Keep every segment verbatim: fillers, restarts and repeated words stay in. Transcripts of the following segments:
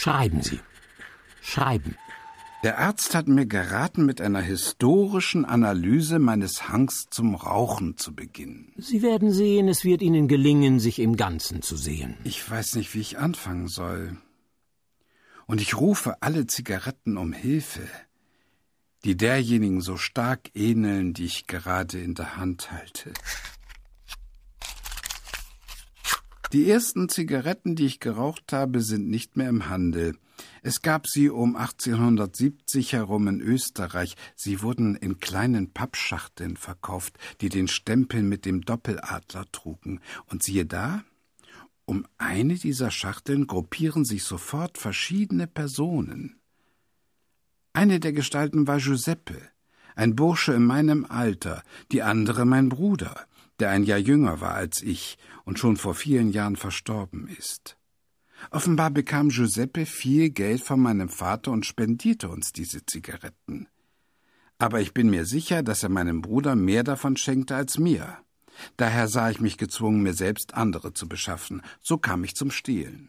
Schreiben Sie. Schreiben. Der Arzt hat mir geraten, mit einer historischen Analyse meines Hangs zum Rauchen zu beginnen. Sie werden sehen, es wird Ihnen gelingen, sich im Ganzen zu sehen. Ich weiß nicht, wie ich anfangen soll. Und ich rufe alle Zigaretten um Hilfe, die derjenigen so stark ähneln, die ich gerade in der Hand halte. Die ersten Zigaretten, die ich geraucht habe, sind nicht mehr im Handel. Es gab sie um achtzehnhundertsiebzig herum in Österreich. Sie wurden in kleinen Pappschachteln verkauft, die den Stempel mit dem Doppeladler trugen. Und siehe da, um eine dieser Schachteln gruppieren sich sofort verschiedene Personen. Eine der Gestalten war Giuseppe, ein Bursche in meinem Alter, die andere mein Bruder, der ein Jahr jünger war als ich und schon vor vielen Jahren verstorben ist. Offenbar bekam Giuseppe viel Geld von meinem Vater und spendierte uns diese Zigaretten. Aber ich bin mir sicher, dass er meinem Bruder mehr davon schenkte als mir. Daher sah ich mich gezwungen, mir selbst andere zu beschaffen. So kam ich zum Stehlen.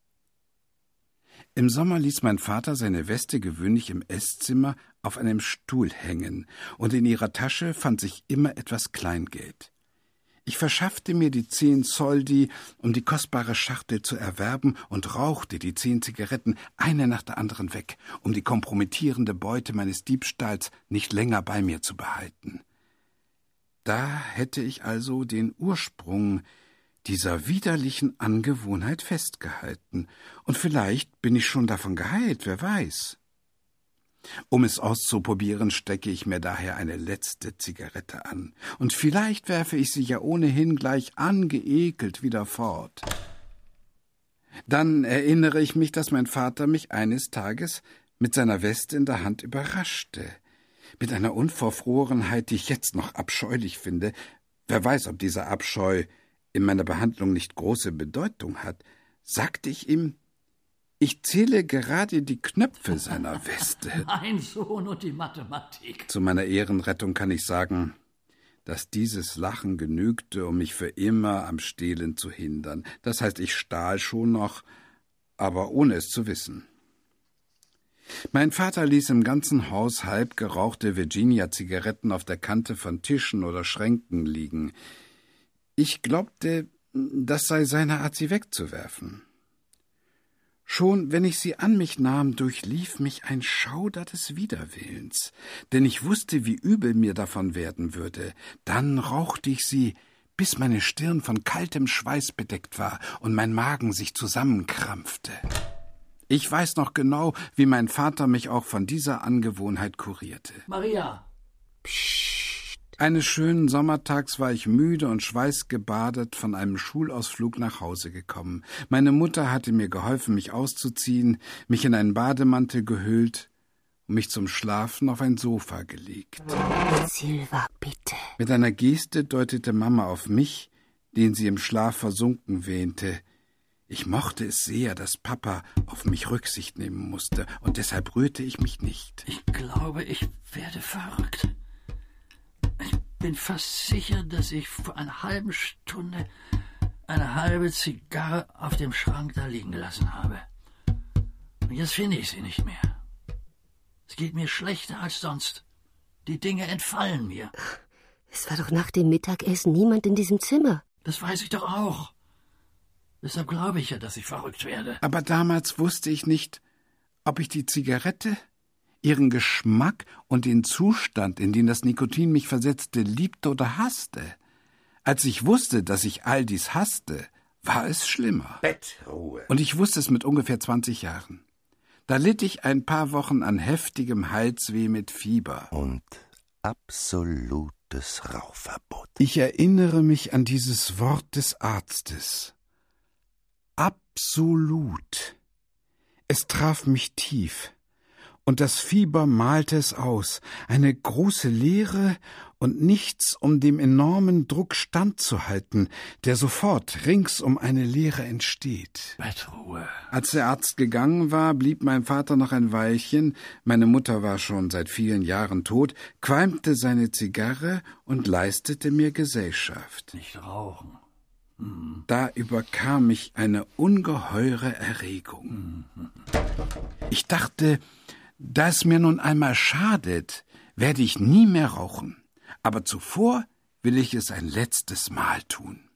Im Sommer ließ mein Vater seine Weste gewöhnlich im Esszimmer auf einem Stuhl hängen, und in ihrer Tasche fand sich immer etwas Kleingeld. Ich verschaffte mir die zehn Soldi, um die kostbare Schachtel zu erwerben, und rauchte die zehn Zigaretten eine nach der anderen weg, um die kompromittierende Beute meines Diebstahls nicht länger bei mir zu behalten. Da hätte ich also den Ursprung dieser widerlichen Angewohnheit festgehalten, und vielleicht bin ich schon davon geheilt, wer weiß. Um es auszuprobieren, stecke ich mir daher eine letzte Zigarette an, und vielleicht werfe ich sie ja ohnehin gleich angeekelt wieder fort. Dann erinnere ich mich, dass mein Vater mich eines Tages mit seiner Weste in der Hand überraschte, mit einer Unverfrorenheit, die ich jetzt noch abscheulich finde. Wer weiß, ob dieser Abscheu in meiner Behandlung nicht große Bedeutung hat, sagte ich ihm, ich zähle gerade die Knöpfe seiner Weste. Mein Sohn und die Mathematik. Zu meiner Ehrenrettung kann ich sagen, dass dieses Lachen genügte, um mich für immer am Stehlen zu hindern. Das heißt, ich stahl schon noch, aber ohne es zu wissen. Mein Vater ließ im ganzen Haus halb gerauchte Virginia-Zigaretten auf der Kante von Tischen oder Schränken liegen. Ich glaubte, das sei seine Art, sie wegzuwerfen. Schon, wenn ich sie an mich nahm, durchlief mich ein Schauder des Widerwillens, denn ich wusste, wie übel mir davon werden würde. Dann rauchte ich sie, bis meine Stirn von kaltem Schweiß bedeckt war und mein Magen sich zusammenkrampfte. Ich weiß noch genau, wie mein Vater mich auch von dieser Angewohnheit kurierte. Maria! Psst. Eines schönen Sommertags war ich müde und schweißgebadet von einem Schulausflug nach Hause gekommen. Meine Mutter hatte mir geholfen, mich auszuziehen, mich in einen Bademantel gehüllt und mich zum Schlafen auf ein Sofa gelegt. Silva, bitte. Mit einer Geste deutete Mama auf mich, den sie im Schlaf versunken wähnte. Ich mochte es sehr, dass Papa auf mich Rücksicht nehmen musste, und deshalb rührte ich mich nicht. Ich glaube, ich werde verrückt. Ich bin fast sicher, dass ich vor einer halben Stunde eine halbe Zigarre auf dem Schrank da liegen gelassen habe. Und jetzt finde ich sie nicht mehr. Es geht mir schlechter als sonst. Die Dinge entfallen mir. Es war doch nach dem Mittagessen niemand in diesem Zimmer. Das weiß ich doch auch. Deshalb glaube ich ja, dass ich verrückt werde. Aber damals wusste ich nicht, ob ich die Zigarette, ihren Geschmack und den Zustand, in den das Nikotin mich versetzte, liebte oder hasste. Als ich wusste, dass ich all dies hasste, war es schlimmer. Bettruhe. Und ich wusste es mit ungefähr zwanzig Jahren. Da litt ich ein paar Wochen an heftigem Halsweh mit Fieber. Und absolutes Rauchverbot. Ich erinnere mich an dieses Wort des Arztes. Absolut. Es traf mich tief. Und das Fieber malte es aus, eine große Leere und nichts, um dem enormen Druck standzuhalten, der sofort rings um eine Leere entsteht. Bettruhe. Als der Arzt gegangen war, blieb mein Vater noch ein Weilchen, meine Mutter war schon seit vielen Jahren tot, qualmte seine Zigarre und leistete mir Gesellschaft. Nicht rauchen. Da überkam mich eine ungeheure Erregung. Mhm. Ich dachte, da es mir nun einmal schadet, werde ich nie mehr rauchen. Aber zuvor will ich es ein letztes Mal tun.